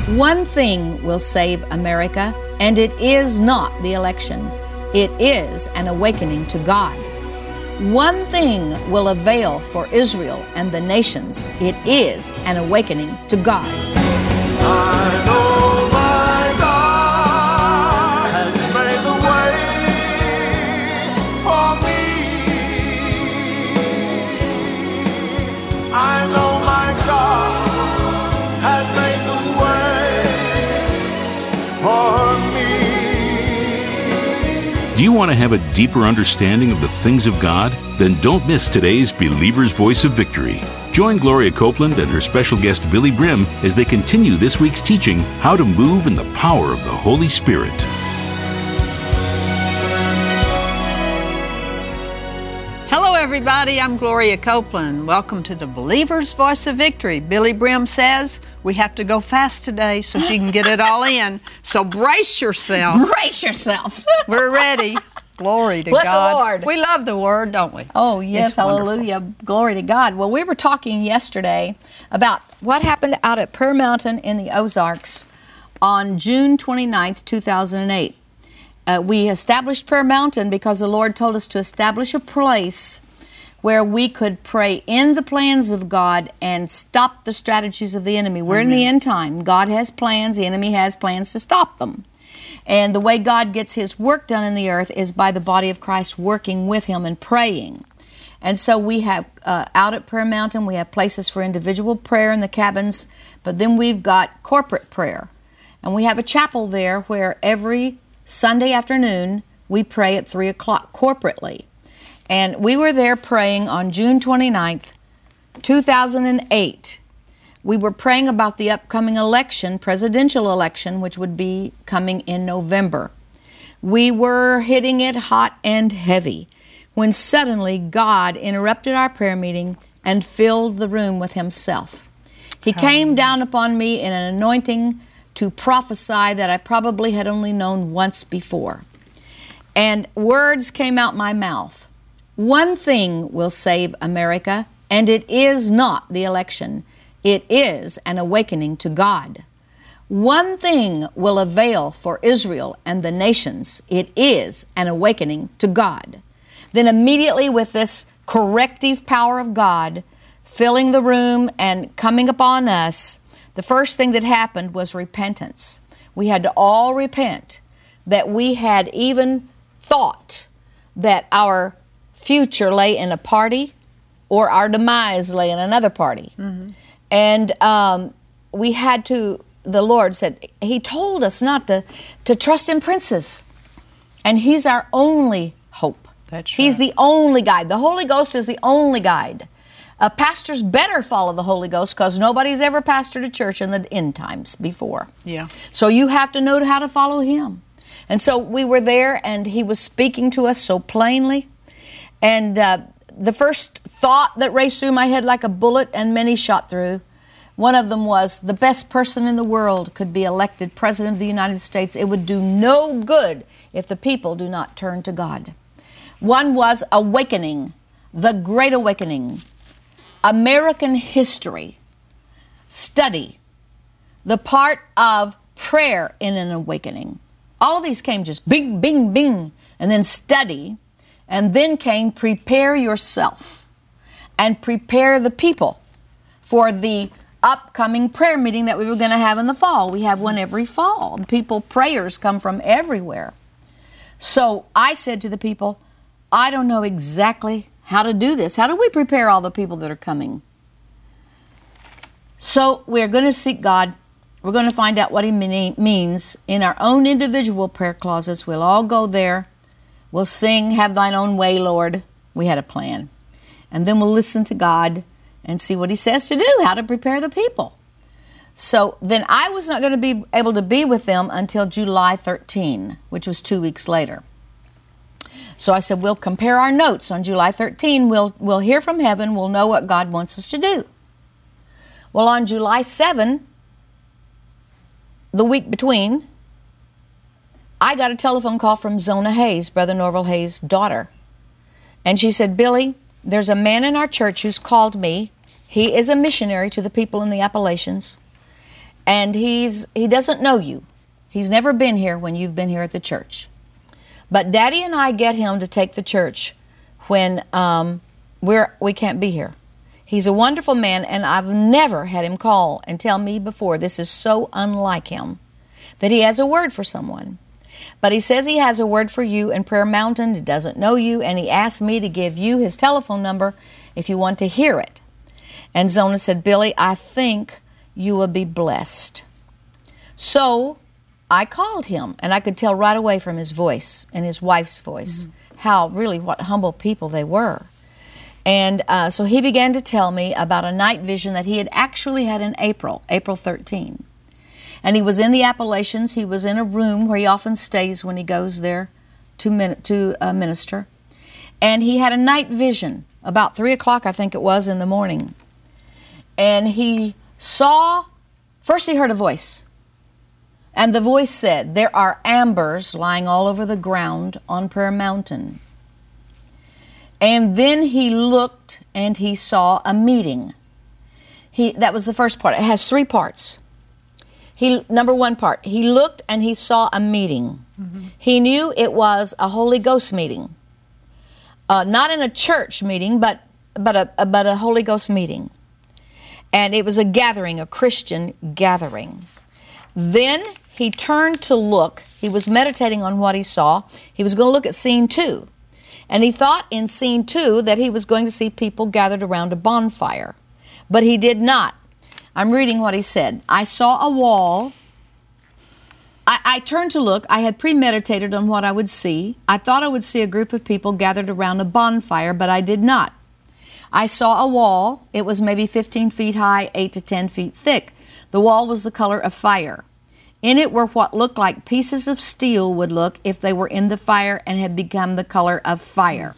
One thing will save America, and it is not the election. It is an awakening to God. One thing will avail for Israel and the nations. It is an awakening to God. I know my God has made the way for me. I know my God has made the way for me. Do you want to have a deeper understanding of the things of God? Then don't miss today's Believer's Voice of Victory. Join Gloria Copeland and her special guest Billy Brim as they continue this week's teaching, How to Move in the Power of the Holy Spirit. Hello everybody, I'm Gloria Copeland. Welcome to the Believer's Voice of Victory. Billy Brim says we have to go fast today so she can get it all in. So brace yourself. Brace yourself. We're ready. Glory to Bless God. the Lord. We love the Word, don't we? Oh, yes, It's wonderful. hallelujah. Glory to God. Well, we were talking yesterday about what happened out at Prayer Mountain in the Ozarks on June 29th, 2008. We established Prayer Mountain because the Lord told us to establish a place where we could pray in the plans of God and stop the strategies of the enemy. We're in the end time. God has plans. The enemy has plans to stop them. And the way God gets His work done in the earth is by the body of Christ working with Him and praying. And so we have, out at Prayer Mountain, we have places for individual prayer in the cabins, but then we've got corporate prayer. And we have a chapel there where every Sunday afternoon we pray at 3 o'clock corporately. And we were there praying on June 29th, 2008. We were praying about the upcoming election, presidential election, which would be coming in November. We were hitting it hot and heavy when suddenly God interrupted our prayer meeting and filled the room with Himself. He came down upon me in an anointing to prophesy that I probably had only known once before. And words came out my mouth. One thing will save America, and it is not the election. It is an awakening to God. One thing will avail for Israel and the nations. It is an awakening to God. Then immediately with this corrective power of God filling the room and coming upon us, the first thing that happened was repentance. We had to all repent that we had even thought that our future lay in a party or our demise lay in another party. Mm-hmm. And we had to, the Lord said, He told us not to trust in princes. And He's our only hope. That's He's right. the only guide. The Holy Ghost is the only guide. Pastors better follow the Holy Ghost because nobody's ever pastored a church in the end times before. Yeah. So you have to know how to follow Him. And so we were there and He was speaking to us so plainly. And the first thought that raced through my head like a bullet, and many shot through, one of them was the best person in the world could be elected President of the United States. It would do no good if the people do not turn to God. One was awakening, the Great Awakening, American history, study, the part of prayer in an awakening. All of these came just bing, bing, bing, and then study. And then came prepare yourself and prepare the people for the upcoming prayer meeting that we were going to have in the fall. We have one every fall. Prayers come from everywhere. So I said to the people, I don't know exactly how to do this. How do we prepare all the people that are coming? So we're going to seek God. We're going to find out what He means in our own individual prayer closets. We'll all go there. We'll sing, Have Thine Own Way, Lord. We had a plan. And then we'll listen to God and see what He says to do, how to prepare the people. So then I was not going to be able to be with them until July 13, which was 2 weeks later. So I said, we'll compare our notes on July 13. We'll hear from heaven. We'll know what God wants us to do. Well, on July 7, the week between, I got a telephone call from Zona Hayes, Brother Norval Hayes' daughter. And she said, Billy, there's a man in our church who's called me. He is a missionary to the people in the Appalachians. And he doesn't know you. He's never been here when you've been here at the church. But Daddy and I get him to take the church when we can't be here. He's a wonderful man, and I've never had him call and tell me before, this is so unlike him, that he has a word for someone. But he says he has a word for you in Prayer Mountain. He doesn't know you, and he asked me to give you his telephone number if you want to hear it. And Zona said, Billy, I think you will be blessed. So I called him, and I could tell right away from his voice and his wife's voice what humble people they were. And so he began to tell me about a night vision that he had actually had in April 13. And he was in the Appalachians. He was in a room where he often stays when he goes there to minister. And he had a night vision about 3 o'clock, I think it was, in the morning. And he saw, first he heard a voice. And the voice said, there are ambers lying all over the ground on Prayer Mountain. And then he looked and he saw a meeting. That was the first part. It has 3 parts. Number 1 part, he looked and he saw a meeting. Mm-hmm. He knew it was a Holy Ghost meeting. Not in a church meeting, but a Holy Ghost meeting. And it was a gathering, a Christian gathering. Then he turned to look. He was meditating on what he saw. He was going to look at scene 2. And he thought in scene 2 that he was going to see people gathered around a bonfire. But he did not. I'm reading what he said. I saw a wall. I turned to look. I had premeditated on what I would see. I thought I would see a group of people gathered around a bonfire, but I did not. I saw a wall. It was maybe 15 feet high, 8 to 10 feet thick. The wall was the color of fire. In it were what looked like pieces of steel would look if they were in the fire and had become the color of fire.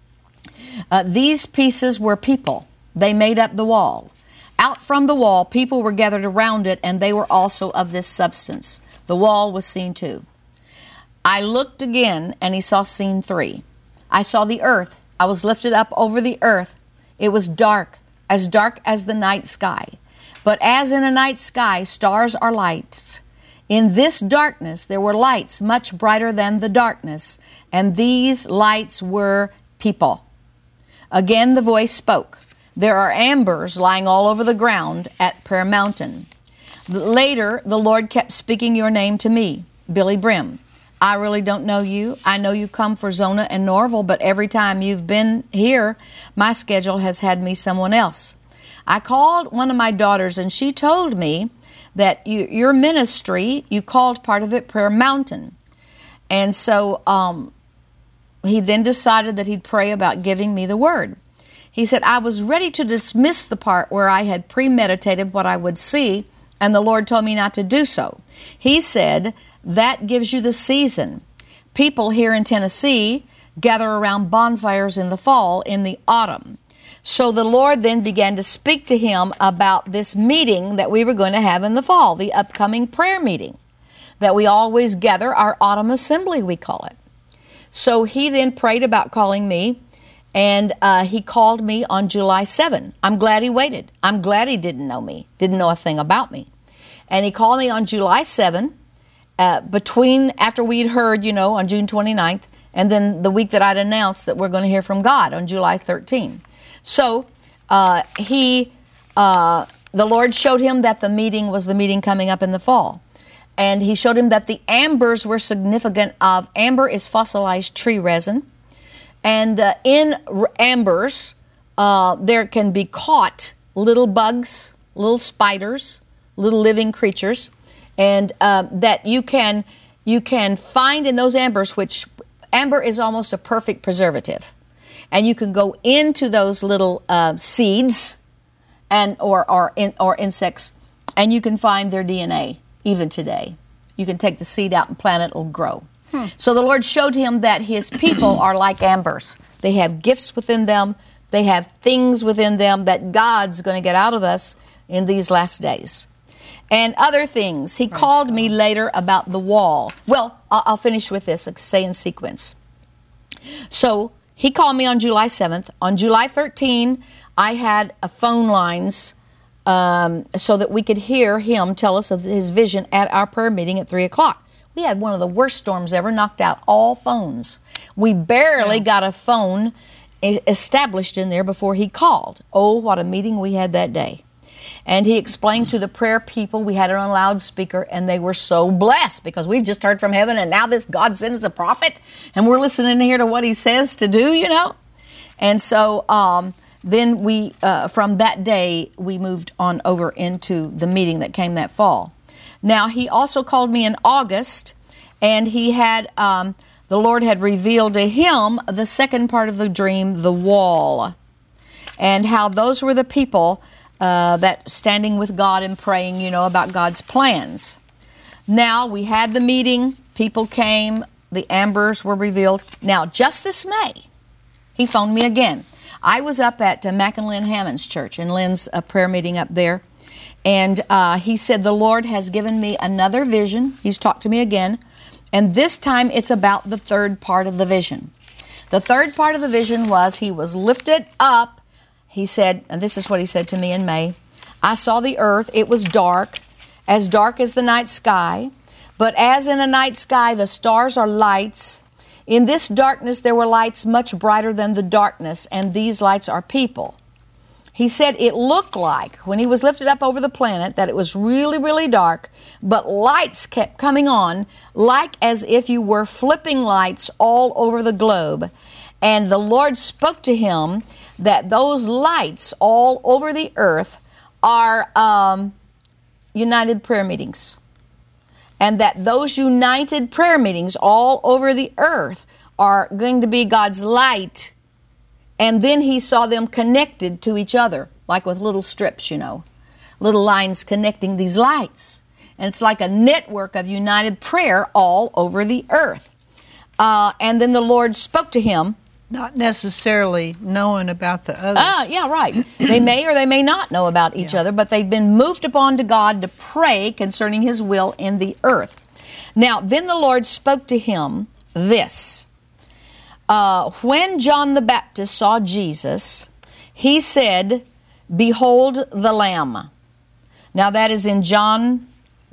These pieces were people. They made up the wall. Out from the wall, people were gathered around it, and they were also of this substance. The wall was scene 2. I looked again, and he saw scene 3. I saw the earth. I was lifted up over the earth. It was dark as the night sky. But as in a night sky, stars are lights. In this darkness, there were lights much brighter than the darkness, and these lights were people. Again, the voice spoke. There are ambers lying all over the ground at Prayer Mountain. Later, the Lord kept speaking your name to me, Billy Brim. I really don't know you. I know you come for Zona and Norval, but every time you've been here, my schedule has had me someone else. I called one of my daughters, and she told me that your ministry, you called part of it Prayer Mountain. And so he then decided that he'd pray about giving me the word. He said, I was ready to dismiss the part where I had premeditated what I would see, and the Lord told me not to do so. He said, that gives you the season. People here in Tennessee gather around bonfires in the fall, in the autumn. So the Lord then began to speak to him about this meeting that we were going to have in the fall, the upcoming prayer meeting that we always gather, our autumn assembly, we call it. So he then prayed about calling me, and he called me on July 7. I'm glad he waited. I'm glad he didn't know me, didn't know a thing about me. And he called me on July 7, after we'd heard, on June 29th, and then the week that I'd announced that we're going to hear from God on July 13. So the Lord showed him that the meeting was the meeting coming up in the fall. And he showed him that the ambers were significant of, amber is fossilized tree resin. And in ambers, there can be caught little bugs, little spiders, little living creatures, and that you can find in those ambers, which amber is almost a perfect preservative. And you can go into those little seeds or insects, and you can find their DNA even today. You can take the seed out and plant it, it'll grow. So the Lord showed him that his people are like ambers. They have gifts within them. They have things within them that God's going to get out of us in these last days. And other things. He called me later about the wall. Well, I'll finish with this, say in sequence. So he called me on July 7th. On July 13, I had phone lines so that we could hear him tell us of his vision at our prayer meeting at 3 o'clock. We had one of the worst storms ever, knocked out all phones. We barely got a phone established in there before he called. Oh, what a meeting we had that day. And he explained to the prayer people, we had it on loudspeaker, and they were so blessed because we've just heard from heaven, and now this God sent us a prophet, and we're listening here to what he says to do, you know. And so then we, from that day, we moved on over into the meeting that came that fall. Now, he also called me in August, and he had, the Lord had revealed to him the second part of the dream, the wall, and how those were the people that standing with God and praying, you know, about God's plans. Now, we had the meeting, people came, the ambers were revealed. Now, just this May, he phoned me again. I was up at Mac and Lynn Hammond's church, in Lynn's prayer meeting up there, and he said, the Lord has given me another vision. He's talked to me again, and this time it's about the third part of the vision. The third part of the vision was he was lifted up. He said, and this is what he said to me in May, I saw the earth, it was dark as the night sky, but as in a night sky the stars are lights, in this darkness there were lights much brighter than the darkness, and these lights are people. He said it looked like, when he was lifted up over the planet, that it was really, really dark, but lights kept coming on, like as if you were flipping lights all over the globe. And the Lord spoke to him that those lights all over the earth are united prayer meetings. And that those united prayer meetings all over the earth are going to be God's light. And then he saw them connected to each other, like with little strips, you know, little lines connecting these lights. And it's like a network of united prayer all over the earth. And then the Lord spoke to him. Not necessarily knowing about the others. Yeah, right. They may or they may not know about each other, but they've been moved upon to God to pray concerning his will in the earth. Now, then the Lord spoke to him this. When John the Baptist saw Jesus, he said, behold the Lamb. Now that is in John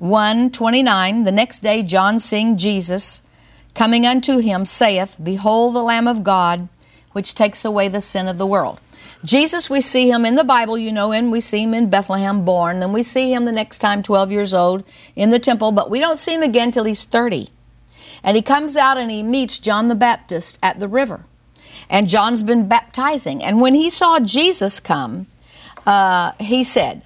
1:29. The next day John seeing Jesus coming unto him, saith, behold the Lamb of God, which takes away the sin of the world. Jesus, we see him in the Bible, you know, and we see him in Bethlehem born. Then we see him the next time, 12 years old, in the temple, but we don't see him again till he's 30. And he comes out and he meets John the Baptist at the river. And John's been baptizing. And when he saw Jesus come, he said,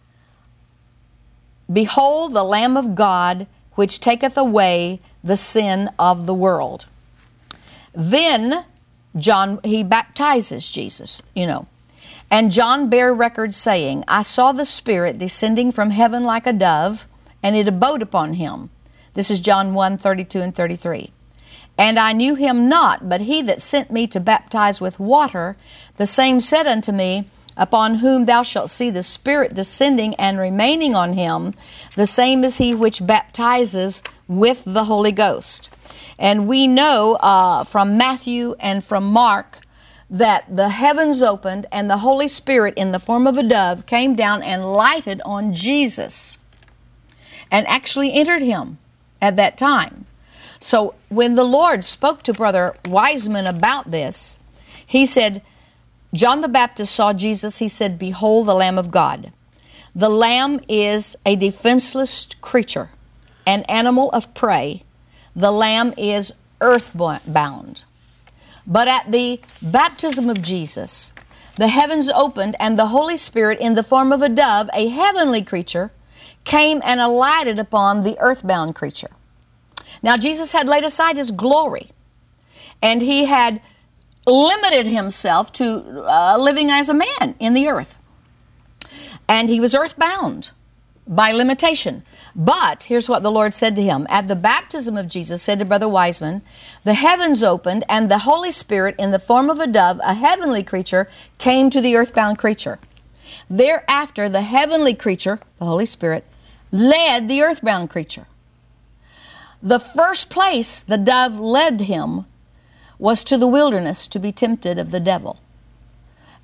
behold the Lamb of God, which taketh away the sin of the world. Then John, he baptizes Jesus, you know. And John bare record saying, I saw the Spirit descending from heaven like a dove, and it abode upon him. This is John 1:32 and 33. And I knew him not, but he that sent me to baptize with water, the same said unto me, upon whom thou shalt see the Spirit descending and remaining on him, the same is he which baptizes with the Holy Ghost. And we know from Matthew and from Mark that the heavens opened and the Holy Spirit in the form of a dove came down and lighted on Jesus and actually entered him at that time. So when the Lord spoke to Brother Wiseman about this, he said, John the Baptist saw Jesus, he said, behold the Lamb of God. The lamb is a defenseless creature, an animal of prey. The lamb is earthbound. But at the baptism of Jesus, the heavens opened and the Holy Spirit in the form of a dove, a heavenly creature, came and alighted upon the earthbound creature. Now Jesus had laid aside his glory and he had limited himself to living as a man in the earth. And he was earthbound by limitation. But here's what the Lord said to him. At the baptism of Jesus, said to Brother Wiseman, the heavens opened and the Holy Spirit in the form of a dove, a heavenly creature, came to the earthbound creature. Thereafter, the heavenly creature, the Holy Spirit, led the earthbound creature. The first place the dove led him was to the wilderness to be tempted of the devil.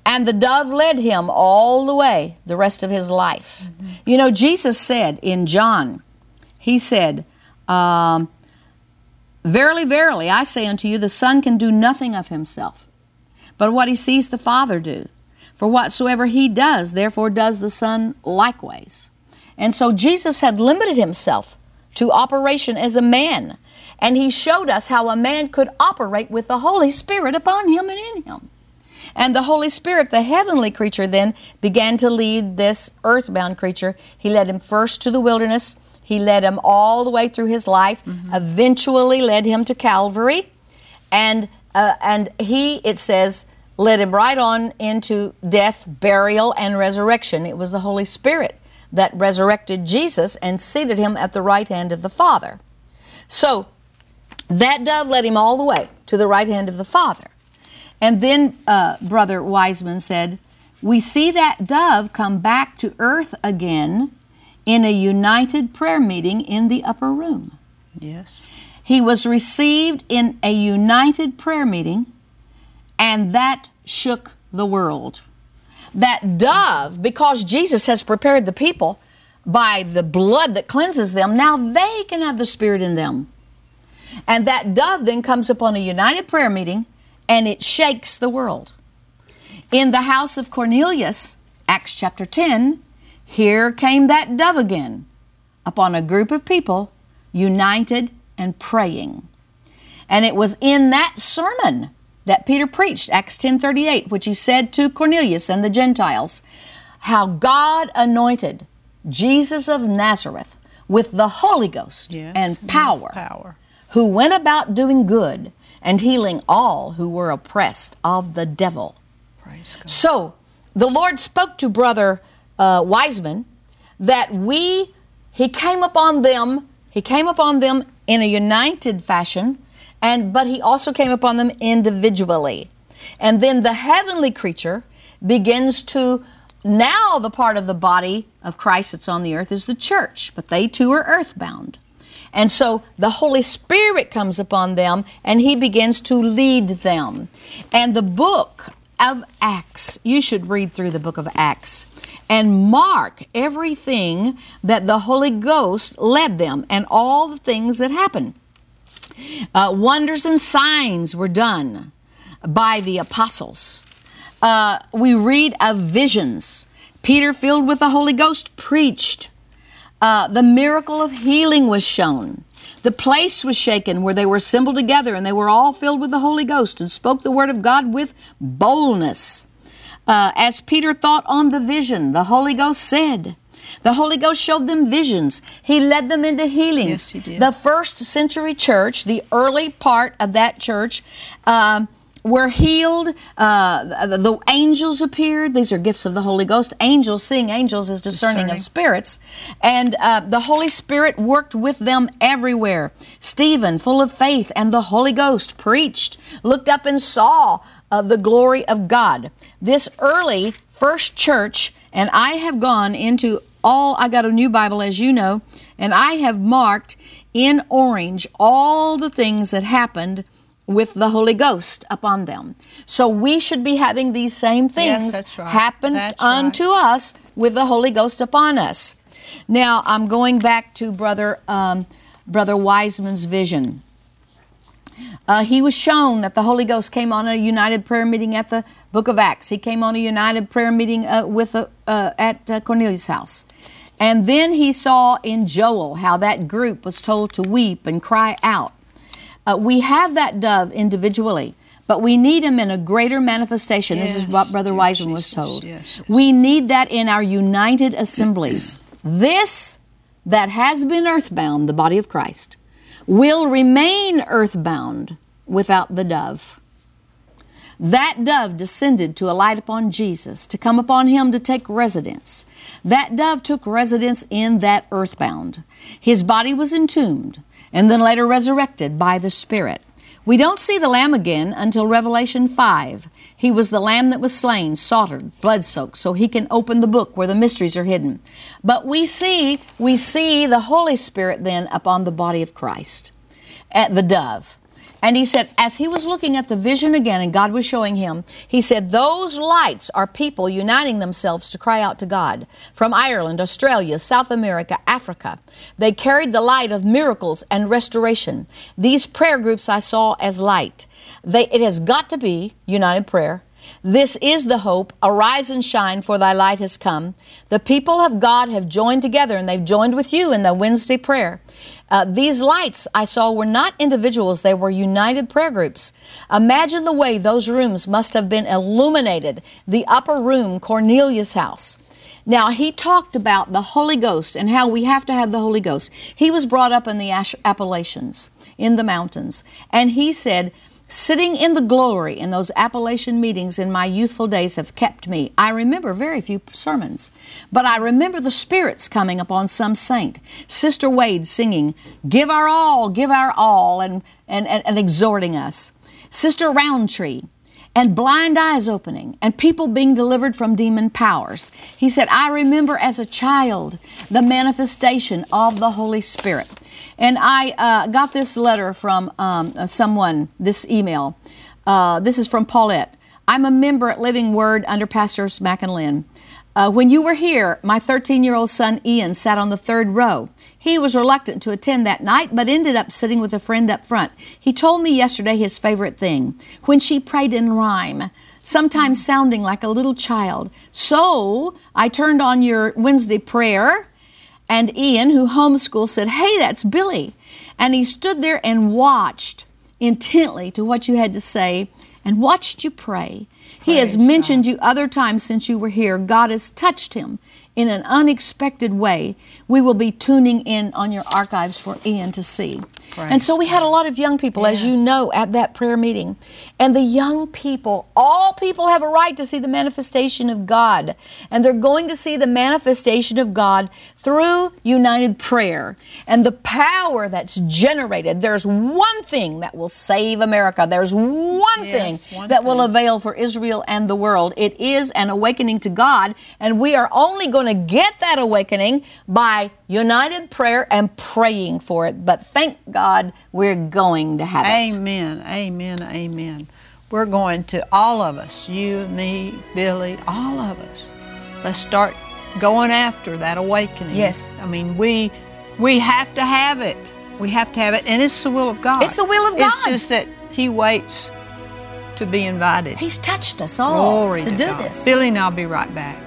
And the dove led him all the way, the rest of his life. Mm-hmm. You know, Jesus said in John, he said, verily, verily, I say unto you, the Son can do nothing of himself, but what he sees the Father do. For whatsoever he does, therefore does the Son likewise. And so Jesus had limited himself to operation as a man. And he showed us how a man could operate with the Holy Spirit upon him and in him. And the Holy Spirit, the heavenly creature, then began to lead this earthbound creature. He led him first to the wilderness. He led him all the way through his life, eventually led him to Calvary. And he, it says, led him right on into death, burial, and resurrection. It was the Holy Spirit that resurrected Jesus and seated him at the right hand of the Father. So that dove led him all the way to the right hand of the Father. And then Brother Wiseman said, we see that dove come back to earth again in a united prayer meeting in the upper room. Yes. He was received in a united prayer meeting, and that shook the world. That dove, because Jesus has prepared the people by the blood that cleanses them, now they can have the Spirit in them. And that dove then comes upon a united prayer meeting, and it shakes the world. In the house of Cornelius, Acts chapter 10, here came that dove again upon a group of people united and praying. And it was in that sermon that Peter preached, Acts 10:38, which he said to Cornelius and the Gentiles, how God anointed Jesus of Nazareth with the Holy Ghost and power, who went about doing good and healing all who were oppressed of the devil. Praise God. So the Lord spoke to Brother Wiseman that he came upon them in a united fashion, but he also came upon them individually. And then the heavenly creature begins to, now the part of the body of Christ that's on the earth is the church, but they too are earthbound. And so the Holy Spirit comes upon them, and he begins to lead them. And the book of Acts, you should read through the book of Acts and mark everything that the Holy Ghost led them and all the things that happened. Wonders and signs were done by the apostles. We read of visions. Peter, filled with the Holy Ghost, preached. The miracle of healing was shown. The place was shaken where they were assembled together, and they were all filled with the Holy Ghost and spoke the word of God with boldness. As Peter thought on the vision, the Holy Ghost said, the Holy Ghost showed them visions. He led them into healings. Yes, he did. The first century church, the early part of that church, were healed. The angels appeared. These are gifts of the Holy Ghost. Angels, seeing angels is discerning of spirits. And the Holy Spirit worked with them everywhere. Stephen, full of faith and the Holy Ghost, preached, looked up and saw the glory of God. This early first church, and I have gone into I got a new Bible, as you know, and I have marked in orange all the things that happened with the Holy Ghost upon them. So we should be having these same things happen unto us with the Holy Ghost upon us. Now, I'm going back to Brother Wiseman's vision. He was shown that the Holy Ghost came on a united prayer meeting at the book of Acts. He came on a united prayer meeting at Cornelius' house. And then he saw in Joel how that group was told to weep and cry out. We have that dove individually, but we need him in a greater manifestation. Yes, this is what Brother Wiseman was told. Yes. We need that in our united assemblies. This that has been earthbound, the body of Christ, will remain earthbound without the dove. That dove descended to alight upon Jesus, to come upon him to take residence. That dove took residence in that earthbound. His body was entombed and then later resurrected by the Spirit. We don't see the Lamb again until Revelation 5. He was the Lamb that was slain, slaughtered, blood-soaked, so he can open the book where the mysteries are hidden. But we see the Holy Spirit then upon the body of Christ, at the dove. And he said, as he was looking at the vision again and God was showing him, he said, those lights are people uniting themselves to cry out to God from Ireland, Australia, South America, Africa. They carried the light of miracles and restoration. These prayer groups I saw as light. It has got to be united prayer. This is the hope. Arise and shine, for thy light has come. The people of God have joined together, and they've joined with you in the Wednesday prayer. These lights I saw were not individuals, they were united prayer groups. Imagine the way those rooms must have been illuminated. The upper room, Cornelius' house. Now, he talked about the Holy Ghost and how we have to have the Holy Ghost. He was brought up in the Appalachians, in the mountains, and he said, sitting in the glory in those Appalachian meetings in my youthful days have kept me. I remember very few sermons, but I remember the spirits coming upon some saint. Sister Wade singing, give our all, and exhorting us. Sister Roundtree, and blind eyes opening, and people being delivered from demon powers. He said, I remember as a child the manifestation of the Holy Spirit. And I got this letter from someone, this email. This is from Paulette. I'm a member at Living Word under Pastor Mack and Lynn. When you were here, my 13-year-old son Ian sat on the third row. He was reluctant to attend that night, but ended up sitting with a friend up front. He told me yesterday his favorite thing, when she prayed in rhyme, sometimes sounding like a little child. So I turned on your Wednesday prayer, and Ian, who homeschooled, said, hey, that's Billy. And he stood there and watched intently to what you had to say and watched you pray. He has mentioned you other times since you were here. God has touched him in an unexpected way. We will be tuning in on your archives for Ian to see. And so we had a lot of young people, as you know, at that prayer meeting. And the young people, all people have a right to see the manifestation of God. And they're going to see the manifestation of God through united prayer. And the power that's generated. There's one thing that will save America. There's one thing that will avail for Israel and the world. It is an awakening to God. And we are only going to get that awakening by united prayer and praying for it. But thank God we're going to have it. Amen, amen, amen. We're going to, all of us, you, me, Billy, all of us, let's start going after that awakening. Yes. I mean, we have to have it. We have to have it, and it's the will of God. It's the will of God. It's just that He waits to be invited. He's touched us all to do God. this. Billy and I'll be right back.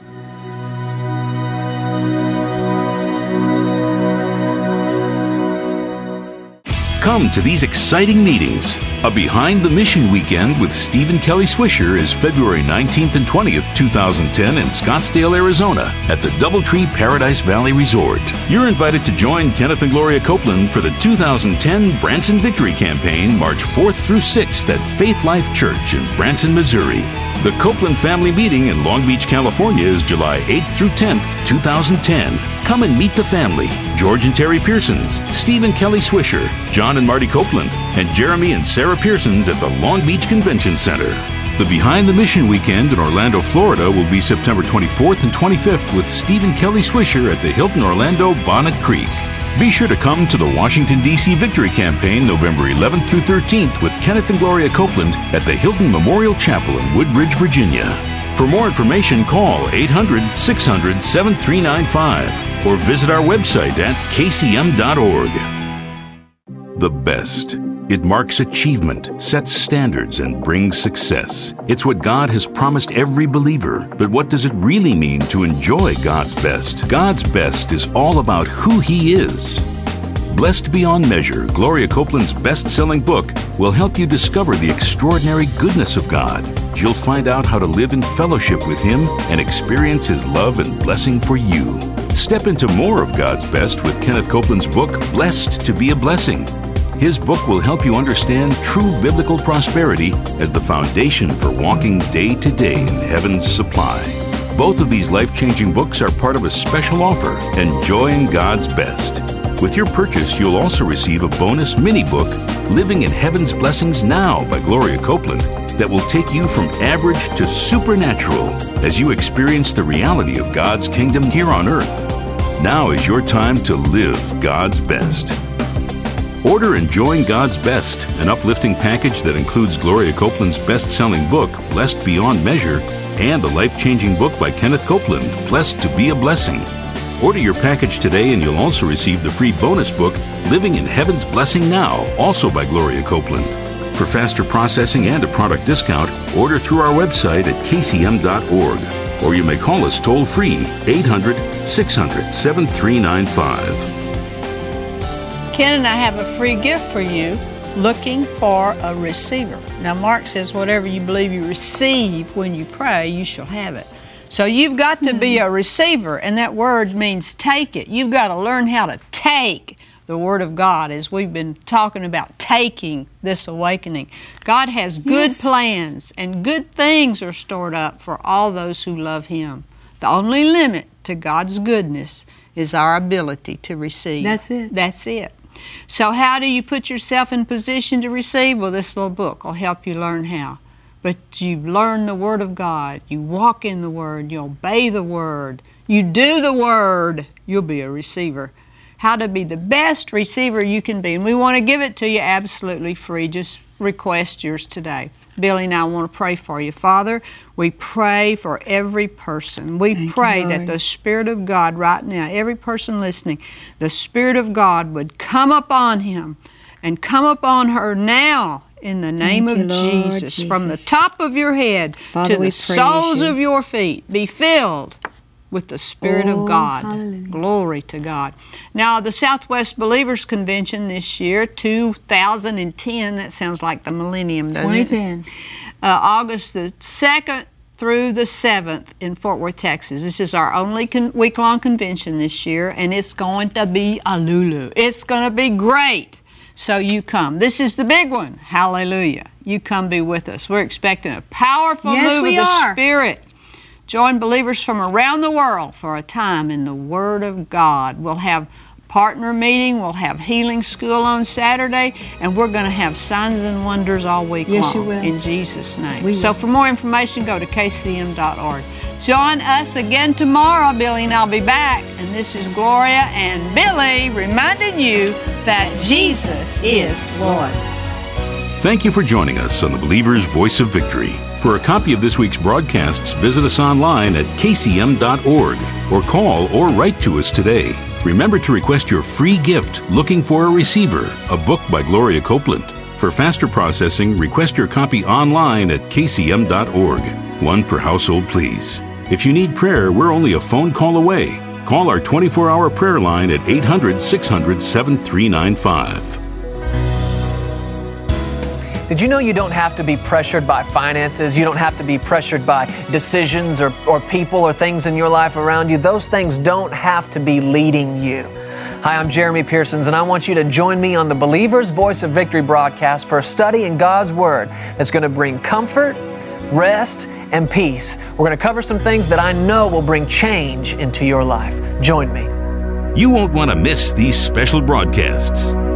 Come to these exciting meetings. A Behind the Mission weekend with Stephen Kelly Swisher is February 19th and 20th, 2010 in Scottsdale, Arizona at the Doubletree Paradise Valley Resort. You're invited to join Kenneth and Gloria Copeland for the 2010 Branson Victory Campaign, March 4th through 6th at Faith Life Church in Branson, Missouri. The Copeland Family Meeting in Long Beach, California is July 8th through 10th, 2010. Come and meet the family. George and Terry Pearsons, Stephen Kelly Swisher, John and Marty Copeland, and Jeremy and Sarah Pearsons at the Long Beach Convention Center. The Behind the Mission weekend in Orlando, Florida will be September 24th and 25th with Stephen Kelly Swisher at the Hilton Orlando Bonnet Creek. Be sure to come to the Washington, D.C. Victory Campaign November 11th through 13th with Kenneth and Gloria Copeland at the Hilton Memorial Chapel in Woodbridge, Virginia. For more information, call 800-600-7395 or visit our website at kcm.org. The best. It marks achievement, sets standards, and brings success. It's what God has promised every believer. But what does it really mean to enjoy God's best? God's best is all about who He is. Blessed Beyond Measure, Gloria Copeland's best-selling book, will help you discover the extraordinary goodness of God. You'll find out how to live in fellowship with Him and experience His love and blessing for you. Step into more of God's best with Kenneth Copeland's book, Blessed to be a Blessing. His book will help you understand true biblical prosperity as the foundation for walking day to day in heaven's supply. Both of these life-changing books are part of a special offer, Enjoying God's Best. With your purchase, you'll also receive a bonus mini-book, Living in Heaven's Blessings Now by Gloria Copeland, that will take you from average to supernatural as you experience the reality of God's kingdom here on earth. Now is your time to live God's best. Order Enjoying God's Best, an uplifting package that includes Gloria Copeland's best-selling book, Blessed Beyond Measure, and the life-changing book by Kenneth Copeland, Blessed to Be a Blessing. Order your package today and you'll also receive the free bonus book, Living in Heaven's Blessing Now, also by Gloria Copeland. For faster processing and a product discount, order through our website at kcm.org, or you may call us toll-free, 800-600-7395. Ken and I have a free gift for you, looking for a receiver. Now, Mark says whatever you believe you receive when you pray, you shall have it. So you've got to be a receiver, and that word means take it. You've got to learn how to take the Word of God, as we've been talking about taking this awakening. God has good plans, and good things are stored up for all those who love Him. The only limit to God's goodness is our ability to receive. That's it. That's it. So how do you put yourself in position to receive? Well, this little book will help you learn how. But you learn the Word of God. You walk in the Word. You obey the Word. You do the Word. You'll be a receiver. How to be the best receiver you can be. And we want to give it to you absolutely free. Just request yours today. Billy and I want to pray for you. Father, we pray for every person. We pray that the Spirit of God right now, every person listening, the Spirit of God would come upon him and come upon her now in the name of Jesus. From the top of your head to the soles of your feet, be filled with the Spirit of God. Hallelujah. Glory to God. Now, the Southwest Believers Convention this year, 2010, that sounds like the millennium, doesn't it? 2010. August the 2nd through the 7th in Fort Worth, Texas. This is our only week-long convention this year, and it's going to be a lulu. It's going to be great. So you come. This is the big one. Hallelujah. You come be with us. We're expecting a powerful move of the Spirit. Join believers from around the world for a time in the Word of God. We'll have partner meeting, we'll have healing school on Saturday, and we're going to have signs and wonders all week long. You will. In Jesus' name. So for more information, go to kcm.org. Join us again tomorrow. Billy and I'll be back. And this is Gloria and Billy reminding you that Jesus is Lord. Thank you for joining us on the Believer's Voice of Victory. For a copy of this week's broadcasts, visit us online at kcm.org or call or write to us today. Remember to request your free gift, Looking for a Receiver, a book by Gloria Copeland. For faster processing, request your copy online at kcm.org. One per household, please. If you need prayer, we're only a phone call away. Call our 24-hour prayer line at 800-600-7395. Did you know you don't have to be pressured by finances? You don't have to be pressured by decisions or people or things in your life around you. Those things don't have to be leading you. Hi, I'm Jeremy Pearsons, and I want you to join me on the Believer's Voice of Victory broadcast for a study in God's Word that's going to bring comfort, rest, and peace. We're going to cover some things that I know will bring change into your life. Join me. You won't want to miss these special broadcasts.